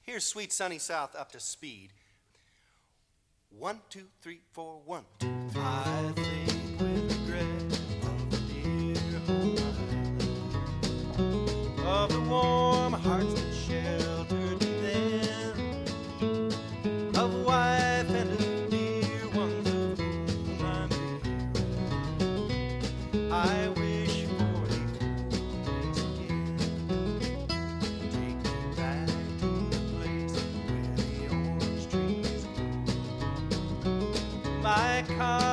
Here's Sweet Sunny South up to speed. 1, 2, 3, 4, 1, 2, 3. I think with regret of the dear home island, of the warm hearts that sheltered me then, of a wife and of dear ones of whom I'm here. I wish for these days again. Take me back to the place where the orange trees grow. My car